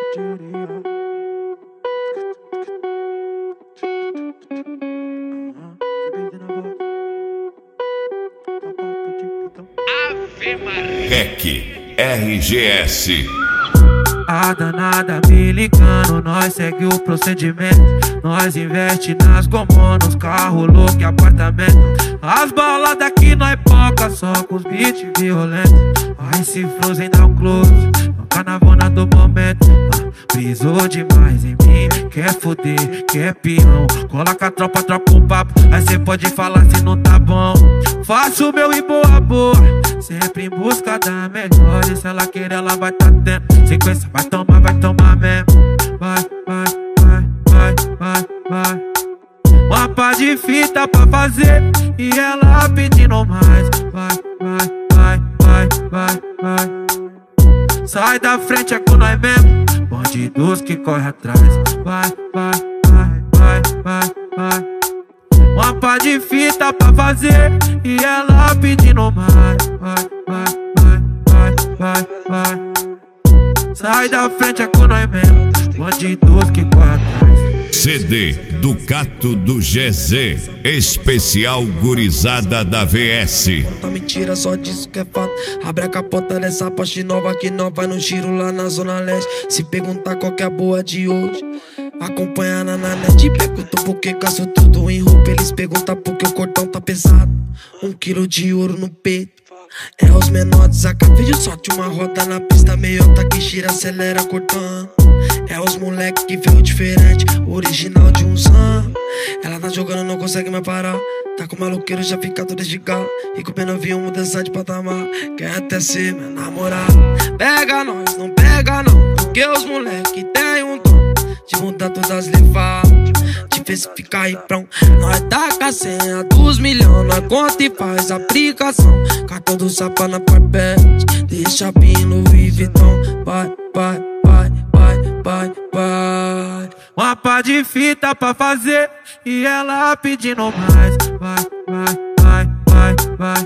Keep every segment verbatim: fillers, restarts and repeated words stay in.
REC R G S. A danada me ligando, nós segue o procedimento. Nós investe nas gomos, nos carros, louco e apartamento. As baladas aqui nós poca, só com os beats violentos. Aí se Frozen dá um close, no carnavona do momento. ah, Brisou demais em mim, quer foder, quer peão. Cola com a tropa, troca um papo, aí cê pode falar se não tá bom. Faço o meu e boa boa, sempre em busca da melhor. E se ela querer, ela vai tá tendo sequência, vai tomar, vai tomar mesmo. Vai, vai, vai, vai, vai, vai. Uma pá de fita pra fazer e ela pedindo mais. Vai, vai, vai, vai, vai, vai. Sai da frente, é com nós mesmo, bandidos que corre atrás. Vai, vai, vai, vai, vai, vai. Uma pá de fita pra fazer e ela pedindo mais. Vai, vai, vai, vai, vai, vai. Sai da frente, é com nós mesmo, bandidos que corre atrás. C D Ducato do G Z, especial gurizada da V S. Tá mentira, só disso que é fato. Abre a capota dessa Porsche nova que nós vai no giro lá na Zona Leste. Se perguntar qual que é a boa de hoje, acompanha na net. Perguntam por que gasto tudo em roupa, eles perguntam por que o cordão tá pesado. Um quilo de ouro no peito, é os menores, a vídeo sorte uma roda na pista, meiota que gira, acelera cortando. É os moleque que veio diferente, original de uns anos. Ela tá jogando, não consegue mais parar. Tá com maloqueiro, já fica todo de galo. E com pena avião, mudança de patamar. Quer até ser meu namorado. Pega nós, não pega não, porque os moleque tem um dom de mudar todas as levadas, de ver se fica aí pronto. Nós taca a senha dos milhões, nós conta e faz aplicação. Cartão do Sapa na Parpete, deixa pino e Vitão. Vai, vai, vai, vai, vai, vai. Uma pá de fita pra fazer e ela pedindo mais. Vai, vai, vai, vai, vai,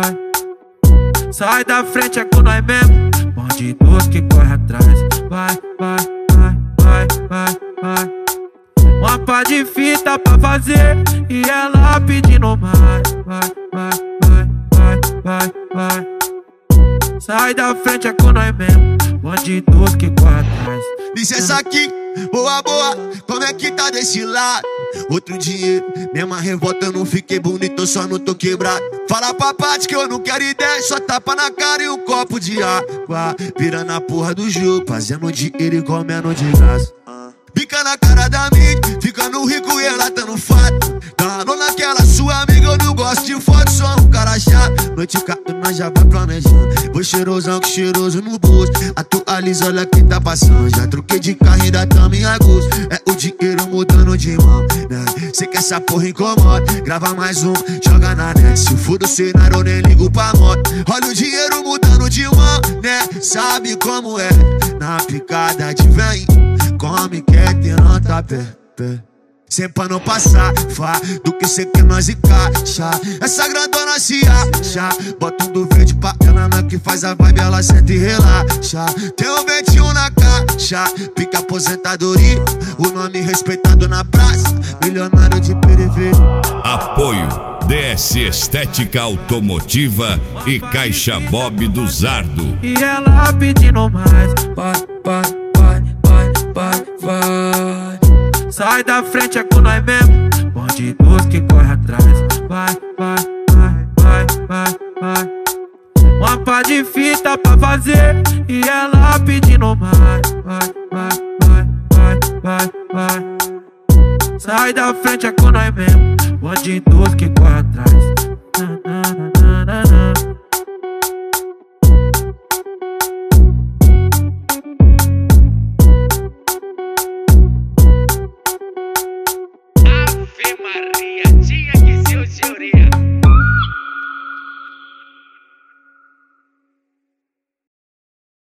vai. Sai da frente, é com nós mesmo, bandidos que corre atrás. Vai, vai, vai, vai, vai, vai. Uma pá de fita pra fazer e ela pedindo mais. Vai, vai, vai, vai, vai, vai. Sai da frente, é com nós mesmo, bandidos que corre atrás. Licença aqui, boa, boa, como é que tá desse lado? Outro dinheiro, mesma revolta, eu não fiquei bonito, eu só não tô quebrado. Fala pra parte que eu não quero ideia, só tapa na cara e um copo de água. Virando a porra do jogo, fazendo dinheiro e comendo de graça. Pica na cara da mídia, ficando rico e ela tá no fato. Dando naquela sua amiga, eu não gosto de foto, sou um cara chato. Noite cata, nós já vai planejando. Vou cheirosão que cheiroso no bolso. Atualiza, olha quem tá passando. Já troquei de carro, ainda tamo em agosto. É o dinheiro mudando de mão, né? Cê que essa porra incomoda, grava mais um, joga na net. Se for do cenário, eu nem ligo pra moto. Olha o dinheiro mudando de mão, né? Sabe como é, na picada de vem. Come, quer ter nota pé, pé. Sempre pra não passar, fá, do que cê quer nós encaixa. Essa grandona se acha, bota um do verde pra ela, na que faz a vibe, ela senta e relaxa. Tem um vinte e um na caixa, pica aposentadoria, o nome respeitado na praça, milionário de periferia. Apoio D S Estética Automotiva e Caixa Bob do Zardo. E ela pedindo mais. Vai, vai, vai, vai, vai, vai. Sai da frente, é com nós mesmo, bandidos que corre atrás. Vai, vai, vai, vai, vai, vai. Uma pá de fita pra fazer e ela pedindo mais. Vai, vai, vai, vai, vai, vai. Sai da frente, é com nós mesmo, bandidos que corre atrás.